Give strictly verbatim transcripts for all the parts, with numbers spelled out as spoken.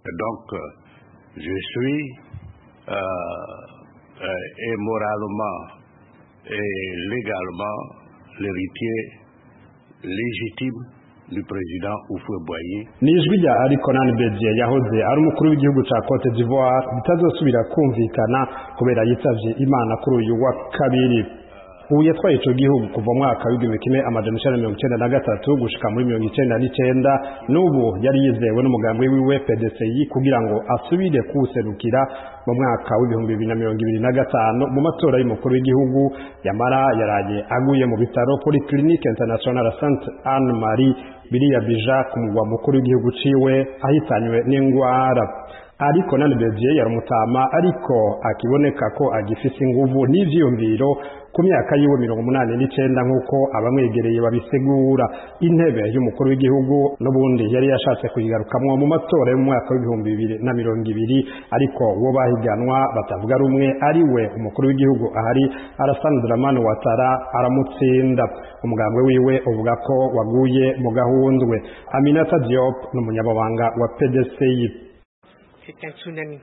Donc, je suis euh, euh, et moralement et légalement l'héritier légitime du président Houphouët-Boigny. Nijwi rya Arikonan Bedie yahoze ari umukuru w'igihugu ca Cote d'Ivoire bitazosubira kumvikana kubera yitavye Imana kuri uyu wa kabiri. Ubu yatwaye ico gihugu kuva mu mwaka w'igihumbi kimwe amajana icenda mirongo icenda na gatatu gushika muri mirongo icenda n'icenda, n'ubu yari yizewe n'umugambi wiwe P D C I kugira ngo asubire kuwuserukira mu mwaka w'ibihumbi bibiri na mirongo ibiri na gatanu mu matora y'umukuru w'igihugu. Yamara yaraye aguye mu bitaro Polyclinique Internationale Sainte Anne Marie biri Abidjan ku mugwa mukuru w'igihugu ciwe ahitanywe n'ingwara. Ariko nane Bedie yarumutama ariko akiboneka ko agifise inguvu n'ivyiyumviro ku myaka yiwe mirongo umunani n'icenda nk'uko abamwegereye babisigura. Intebe y'umukuru w'igihugu n'ubundi yari yashatse kuyigarukamwo mu matora yo mu mwaka w'ibihumbi bibiri na mirongo ibiri, ariko uwo bahiganwa batavuga rumwe ari we umukuru w'igihugu ahari Alassane Dramane Ouattara aramutsinda. Umugambwe wiwe uvuga ko waguye mu gahundwe. Aminata Diop n'umunyamabanga wa P D C I. C'est un tsunami.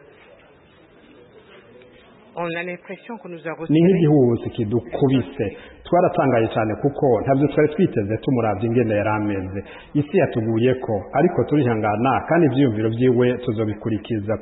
On a l'impression que nous a reçu. Ni nk'igihuhusi kidukubise. Twaratangaye cyane kuko ntavyo twari twiteze tumuravye ingene yarameze. Isi yatuguyeko ariko turihangana kandi ivyiyumviro vyiwe tuzobikurikiza.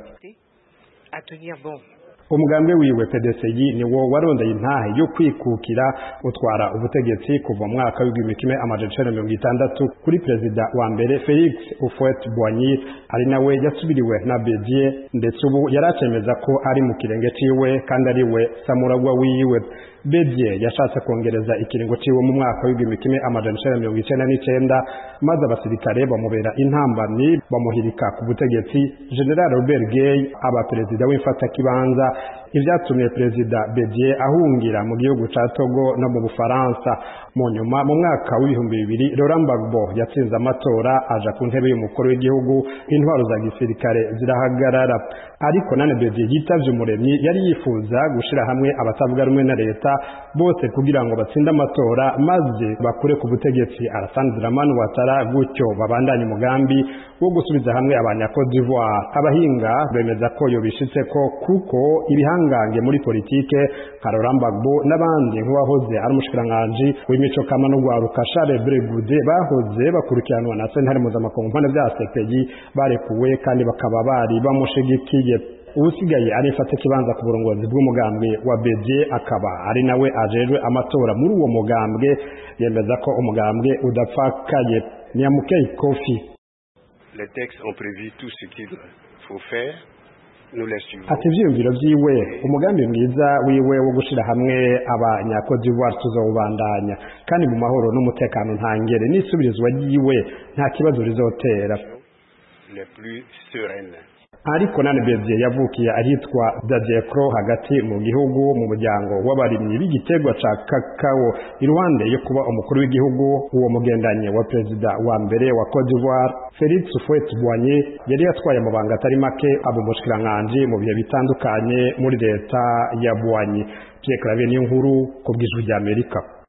À tenir bon. Umugambwe wiwe P D C I ni wo warondeye intahe yo kwikukira utwara ubutegetsi kuva mu mwaka w'igihumbi kimwe amajana icenda mirongo itandatu kuri perezida wa mbere Felix Houphouët-Boigny, ari nawe yasubiriwe na Bedie, ndetse ubu yaracemeza ko ari mu kirenge ciwe kandi ari we samuragwa wiwe. Bedie yashatse kongereza ikiringo ciwe mu mwaka w'igihumbi kimwe amajana icenda mirongo icenda n'icenda, maze abasirikare bamubera intambamyi bamuhirika ku butegetsi. General Robert Guei aba perezida w'imfatakibanza, ivyatumye perezida Bedie ahungira mu gihugu ca Togo no mu Bufaransa. Mu nyuma mu mwaka w'ibihumbi bibiri Laurent Gbagbo yatsinze amatora aja ku ntebe y'umukuru w'igihugu, intwaro za gisirikare zirahagarara. Ariko nane Bedie yitavye umuremyi, yari yifuza gushira hamwe abatavuga rumwe na leta bose kugira ngo batsinde amatora maze bakure ku butegetsi Alassane Dramane Ouattara, gutyo babandanye umugambi wo gusubiza hamwe abanya Cote d'Ivoire. Abahinga bemeza ko yo bishitseko kuko ibihangange muri politike nka Laurent Gbagbo n'abandi nk'uwahoze ari umushikiranganji w'imico kama no gwaruka Charles Bregude bahoze bakurikiranwa na sentare mpuzamakungu mpande vya C P I barekuwe kandi bakaba bari bamushigikiye. Usigaye ari fata kibanza ku burongozi bw'umugambwe wa Bedie akaba ari nawe ajejwe amatora muri uwo mugambwe, yemeza ko umugambwe udapfakaye. Nyamukeye Kofi: Les textes ont prévu tout ce qu'il faut faire. Ati ivyiyumviro vyiwe umugambi mwiza wiwe wo gushira hamwe abanya Cote d'Ivoire tuzowubandanya kandi mu mahoro n'umutekano ntangere, n'isubirizwa ryiwe nta kibazo rizotera. Les plus sereines. Ariko nane Bedie yavukiye ahitwa Dadiekro hagati mu gihugu mu muryango w'abarimyi b'igiterwa ca kakao. Iruhande yo kuba umukuru w'igihugu, uwo mugendanye wa perezida wa mbere wa Cote d'Ivoire Felix Houphouët-Boigny yari yatwaye amabanga atari make abo mushikiranganji mu bihe bitandukanye muri leta ya Boigny. Pierre Claver Niyonkuru ku bw'Ijwi ry'Amerika.